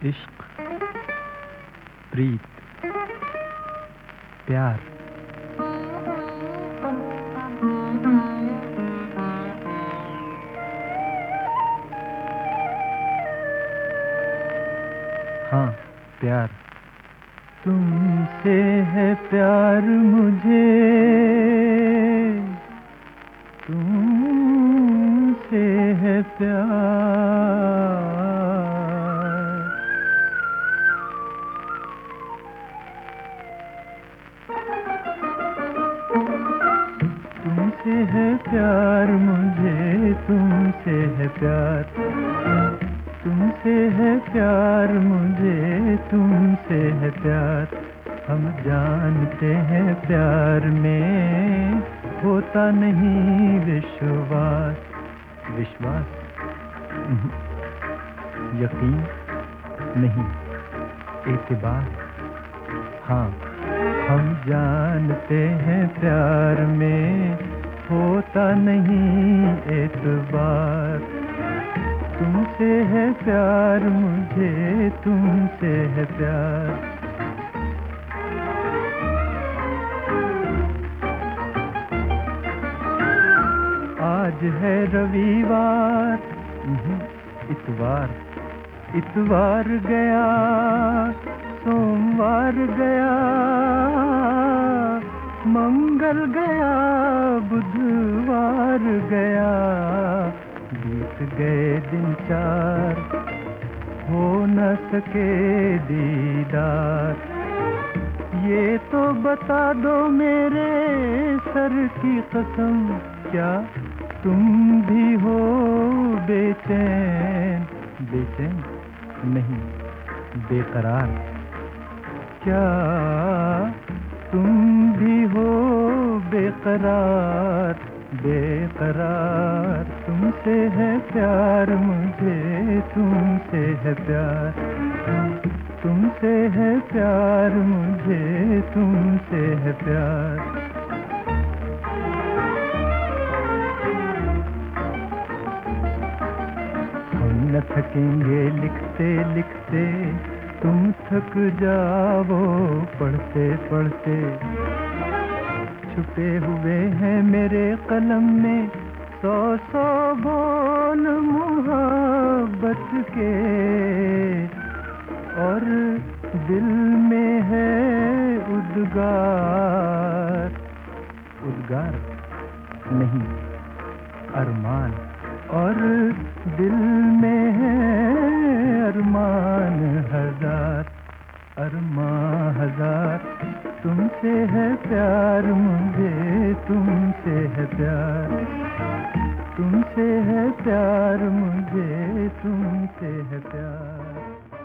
इश्क, प्रीत, प्यार। हाँ, प्यार। तुमसे है प्यार मुझे, तुमसे है प्यार। तुमसे है प्यार मुझे, तुमसे है प्यार। तुमसे है प्यार मुझे, तुमसे है प्यार। हम जानते हैं प्यार में होता नहीं विश्वास। विश्वास यकीन नहीं, एतबार। हाँ, हम जानते हैं प्यार में होता नहीं एतबार। तुमसे है प्यार मुझे, तुमसे है प्यार। आज है रविवार, इतवार। इतवार गया, सोमवार गया, मंगल गया, बुधवार गया। बीत गए दिन चार, हो न सके दीदार। ये तो बता दो मेरे सर की कसम, क्या तुम भी हो बेचैन? बेचैन नहीं, बेकरार। क्या तुम भी हो बेकरार? बेकरार। तुमसे है प्यार मुझे, तुमसे है प्यार। तुमसे है प्यार मुझे, तुमसे है प्यार। हम न थकेंगे लिखते लिखते, तुम थक जाओ पढ़ते पढ़ते। छुपे हुए हैं मेरे कलम में 100 बोल मोहब्बत के, और दिल में है उद्गार। उद्गार नहीं, अरमान। और दिल में है अरमान हजार, अरमान हजार। तुमसे है प्यार मुझे, तुमसे है प्यार। तुमसे है प्यार मुझे, तुमसे है प्यार।